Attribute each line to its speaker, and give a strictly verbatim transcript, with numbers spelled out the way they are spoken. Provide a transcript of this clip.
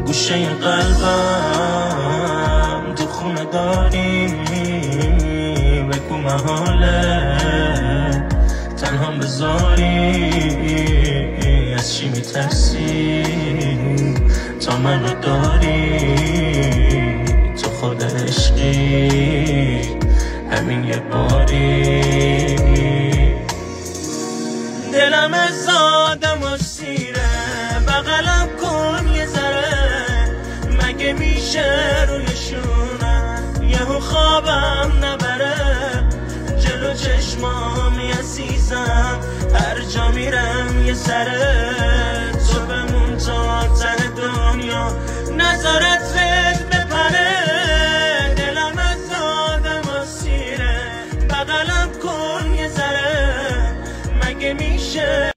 Speaker 1: گوشه قلبم تو خونه داری، بگو محاله تنها بذاری، از چی میترسی تا منو داری، تو خود عشقی همین یه باری. دلم از آدم و سیره بغلم کن یه ذره، مگه میشه روی شونه یهو خوابم نبره، جلو چشمام عزیزم هر جا میرم یه سره